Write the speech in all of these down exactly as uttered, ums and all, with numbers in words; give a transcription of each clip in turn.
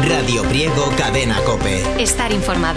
Radio Priego, Cadena COPE. Estar informado.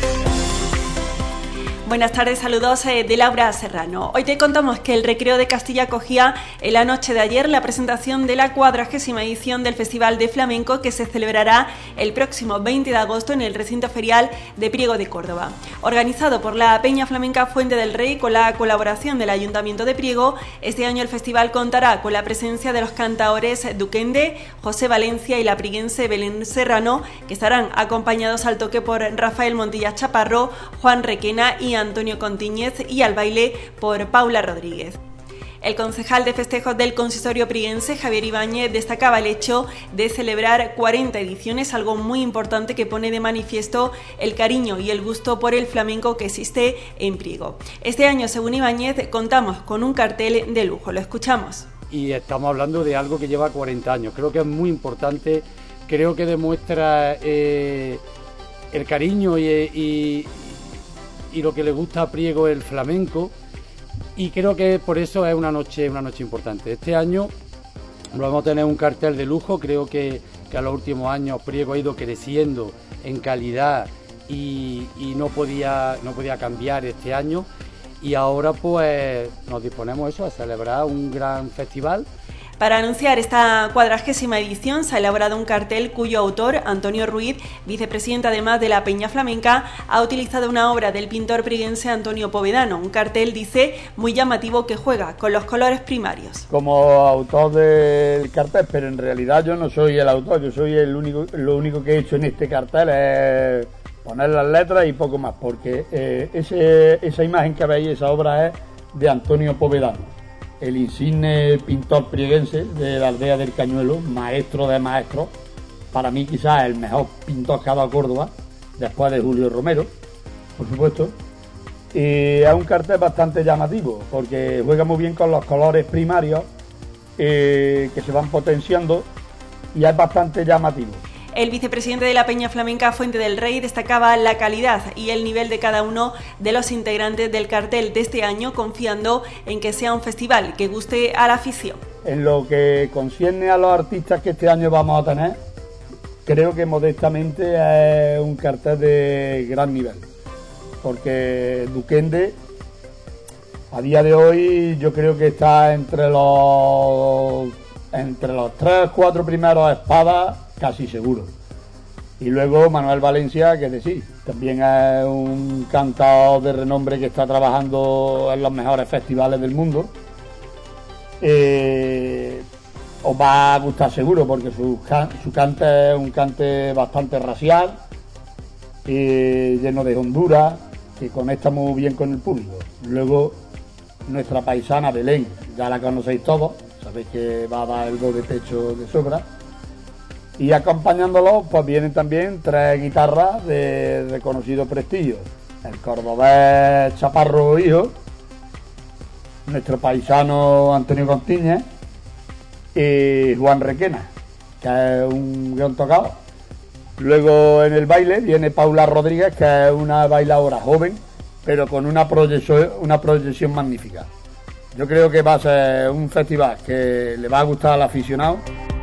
Buenas tardes, saludos eh, de Laura Serrano. Hoy te contamos que el Recreo de Castilla acogía en la noche de ayer la presentación de la cuadragésima edición del Festival de Flamenco, que se celebrará el próximo veinte de agosto en el recinto ferial de Priego de Córdoba. Organizado por la Peña Flamenca Fuente del Rey con la colaboración del Ayuntamiento de Priego, este año el festival contará con la presencia de los cantaores Duquende, José Valencia y la priguense Belén Serrano, que estarán acompañados al toque por Rafael Montilla Chaparro, Juan Requena y Antonio Contíñez, y al baile por Paula Rodríguez. El concejal de festejos del consistorio priguense, Javier Ibáñez, destacaba el hecho de celebrar cuarenta ediciones, algo muy importante que pone de manifiesto el cariño y el gusto por el flamenco que existe en Priego. Este año, según Ibáñez, contamos con un cartel de lujo. Lo escuchamos. Y estamos hablando de algo que lleva cuarenta años. Creo que es muy importante, creo que demuestra eh, el cariño y, y y lo que le gusta a Priego el flamenco, y creo que por eso es una noche una noche importante. Este año vamos a tener un cartel de lujo. Creo que, que a los últimos años Priego ha ido creciendo en calidad y, y no podía no podía cambiar este año, y ahora pues nos disponemos eso a celebrar un gran festival. Para anunciar esta cuadragésima edición se ha elaborado un cartel cuyo autor, Antonio Ruiz, vicepresidente además de la Peña Flamenca, ha utilizado una obra del pintor priguense Antonio Povedano. Un cartel, dice, muy llamativo, que juega con los colores primarios. Como autor del cartel, pero en realidad yo no soy el autor, yo soy el único, lo único que he hecho en este cartel es poner las letras y poco más, porque eh, ese, esa imagen que veis, esa obra es de Antonio Povedano, el insigne pintor prieguense de la aldea del Cañuelo, maestro de maestros, para mí quizás el mejor pintor que ha dado Córdoba, después de Julio Romero, por supuesto. Y es un cartel bastante llamativo, porque juega muy bien con los colores primarios eh, que se van potenciando, y es bastante llamativo. El vicepresidente de la Peña Flamenca Fuente del Rey destacaba la calidad y el nivel de cada uno de los integrantes del cartel de este año, confiando en que sea un festival que guste a la afición. En lo que concierne a los artistas que este año vamos a tener, creo que modestamente es un cartel de gran nivel, porque Duquende a día de hoy yo creo que está entre los entre los tres cuatro primeros espadas casi seguro. Y luego Manuel Valencia, que decir, también es un cantador de renombre que está trabajando en los mejores festivales del mundo. Eh, os va a gustar seguro, porque su, can, su cante es un cante bastante racial, eh, lleno de hondura, que conecta muy bien con el público. Luego nuestra paisana Belén, ya la conocéis todos, sabéis que va a dar el do de pecho de sobra. Y acompañándolo pues vienen también tres guitarras de reconocido prestigio: el cordobés Chaparro Hijo, nuestro paisano Antonio Contíñez y Juan Requena, que es un gran tocado. Luego en el baile viene Paula Rodríguez, que es una bailadora joven, pero con una proyección, una proyección magnífica. Yo creo que va a ser un festival que le va a gustar al aficionado.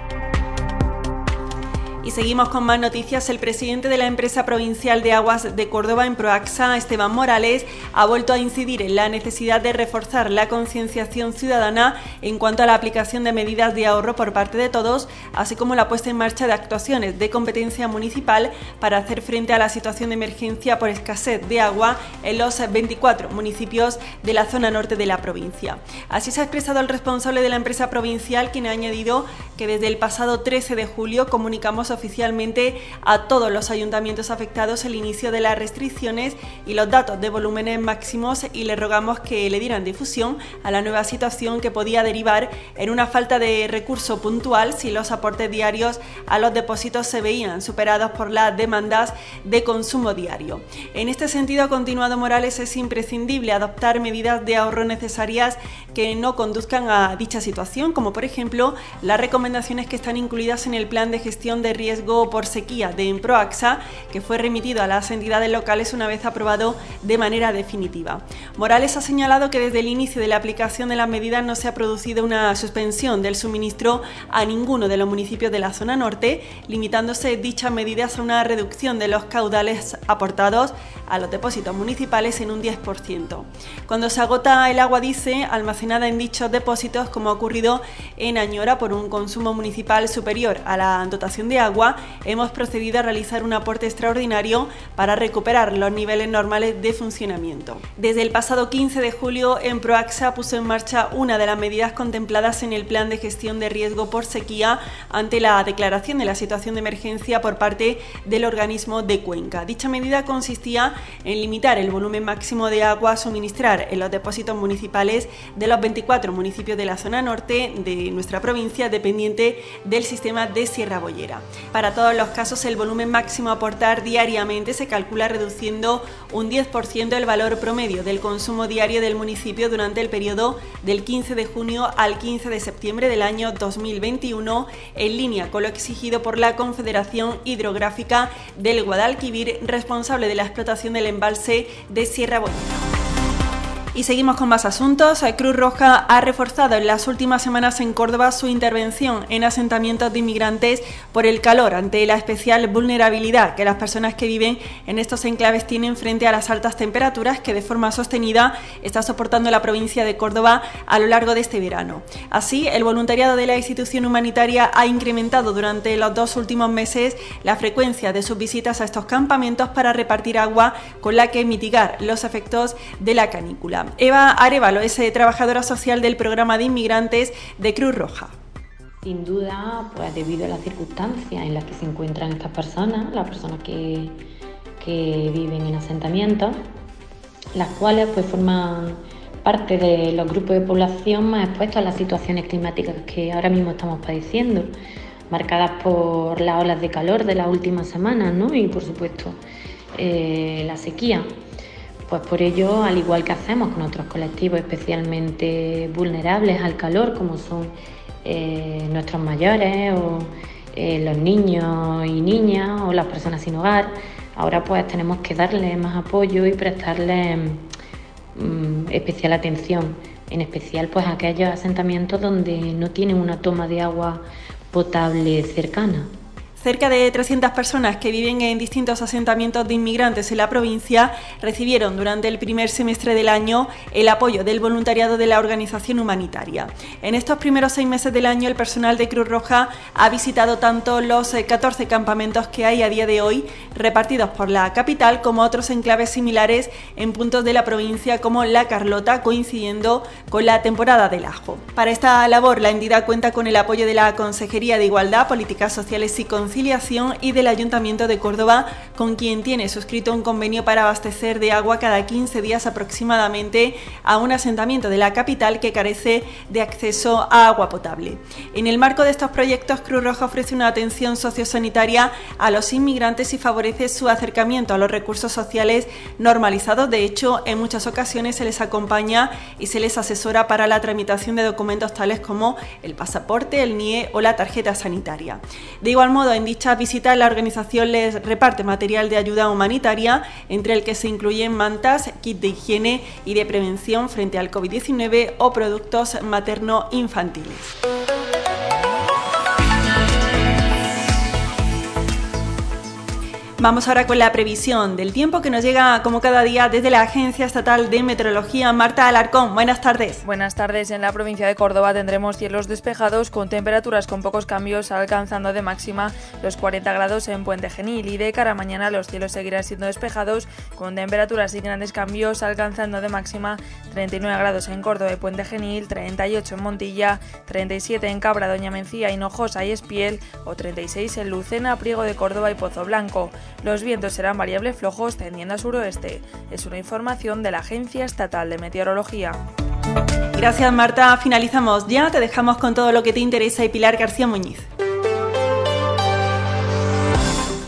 Y seguimos con más noticias. El presidente de la empresa provincial de aguas de Córdoba, Emproaxa, Esteban Morales, ha vuelto a incidir en la necesidad de reforzar la concienciación ciudadana en cuanto a la aplicación de medidas de ahorro por parte de todos, así como la puesta en marcha de actuaciones de competencia municipal para hacer frente a la situación de emergencia por escasez de agua en los veinticuatro municipios de la zona norte de la provincia. Así se ha expresado el responsable de la empresa provincial, quien ha añadido que desde el pasado trece de julio comunicamos oficialmente a todos los ayuntamientos afectados el inicio de las restricciones y los datos de volúmenes máximos, y le rogamos que le dieran difusión a la nueva situación que podía derivar en una falta de recurso puntual si los aportes diarios a los depósitos se veían superados por las demandas de consumo diario. En este sentido, ha continuado Morales, es imprescindible adoptar medidas de ahorro necesarias que no conduzcan a dicha situación, como por ejemplo la recomendación recomendaciones que están incluidas en el Plan de Gestión de Riesgo por Sequía de Emproaxa, que fue remitido a las entidades locales una vez aprobado de manera definitiva. Morales ha señalado que desde el inicio de la aplicación de las medidas no se ha producido una suspensión del suministro a ninguno de los municipios de la zona norte, limitándose dichas medidas a una reducción de los caudales aportados a los depósitos municipales en un diez por ciento. Cuando se agota el agua, dice, almacenada en dichos depósitos, como ha ocurrido en Añora por un consumo municipal superior a la dotación de agua, hemos procedido a realizar un aporte extraordinario para recuperar los niveles normales de funcionamiento. Desde el pasado quince de julio, Emproaxa puso en marcha una de las medidas contempladas en el Plan de Gestión de Riesgo por Sequía ante la declaración de la situación de emergencia por parte del organismo de Cuenca. Dicha medida consistía en limitar el volumen máximo de agua a suministrar en los depósitos municipales de los veinticuatro municipios de la zona norte de nuestra provincia, dependiente del sistema de Sierra Bollera. Para todos los casos, el volumen máximo a aportar diariamente se calcula reduciendo un diez por ciento el valor promedio del consumo diario del municipio durante el periodo del quince de junio al quince de septiembre del año dos mil veintiuno, en línea con lo exigido por la Confederación Hidrográfica del Guadalquivir, responsable de la explotación del embalse de Sierra Bollera. Y seguimos con más asuntos. Cruz Roja ha reforzado en las últimas semanas en Córdoba su intervención en asentamientos de inmigrantes por el calor, ante la especial vulnerabilidad que las personas que viven en estos enclaves tienen frente a las altas temperaturas que de forma sostenida está soportando la provincia de Córdoba a lo largo de este verano. Así, el voluntariado de la institución humanitaria ha incrementado durante los dos últimos meses la frecuencia de sus visitas a estos campamentos para repartir agua con la que mitigar los efectos de la canícula. Eva Arévalo es trabajadora social del programa de inmigrantes de Cruz Roja. Sin duda, pues debido a las circunstancias en las que se encuentran estas personas, las personas que, que viven en asentamientos, las cuales pues forman parte de los grupos de población más expuestos a las situaciones climáticas que ahora mismo estamos padeciendo, marcadas por las olas de calor de las últimas semanas, ¿no? Y por supuesto eh, la sequía. Pues por ello, al igual que hacemos con otros colectivos especialmente vulnerables al calor, como son eh, nuestros mayores o eh, los niños y niñas o las personas sin hogar, ahora pues tenemos que darles más apoyo y prestarles mm, especial atención, en especial pues a aquellos asentamientos donde no tienen una toma de agua potable cercana. Cerca de trescientas personas que viven en distintos asentamientos de inmigrantes en la provincia recibieron durante el primer semestre del año el apoyo del voluntariado de la organización humanitaria. En estos primeros seis meses del año, el personal de Cruz Roja ha visitado tanto los catorce campamentos que hay a día de hoy, repartidos por la capital, como otros enclaves similares en puntos de la provincia como La Carlota, coincidiendo con la temporada del ajo. Para esta labor, la entidad cuenta con el apoyo de la Consejería de Igualdad, Políticas Sociales y Conciliación y del Ayuntamiento de Córdoba, con quien tiene suscrito un convenio para abastecer de agua cada quince días aproximadamente a un asentamiento de la capital que carece de acceso a agua potable. En el marco de estos proyectos, Cruz Roja ofrece una atención sociosanitaria a los inmigrantes y favorece su acercamiento a los recursos sociales normalizados. De hecho, en muchas ocasiones se les acompaña y se les asesora para la tramitación de documentos tales como el pasaporte, el N I E o la tarjeta sanitaria. De igual modo, en dichas visitas, la organización les reparte material de ayuda humanitaria, entre el que se incluyen mantas, kit de higiene y de prevención frente al COVID diecinueve o productos materno-infantiles. Vamos ahora con la previsión del tiempo que nos llega como cada día desde la Agencia Estatal de Meteorología. Marta Alarcón, buenas tardes. Buenas tardes. En la provincia de Córdoba tendremos cielos despejados con temperaturas con pocos cambios, alcanzando de máxima los cuarenta grados en Puente Genil, y de cara a mañana los cielos seguirán siendo despejados con temperaturas sin grandes cambios, alcanzando de máxima treinta y nueve grados en Córdoba y Puente Genil, treinta y ocho en Montilla, treinta y siete en Cabra, Doña Mencía, Hinojosa y Espiel o treinta y seis en Lucena, Priego de Córdoba y Pozo Blanco. Los vientos serán variables flojos tendiendo a suroeste. Es una información de la Agencia Estatal de Meteorología. Gracias, Marta. Finalizamos ya. Te dejamos con todo lo que te interesa y Pilar García Muñiz.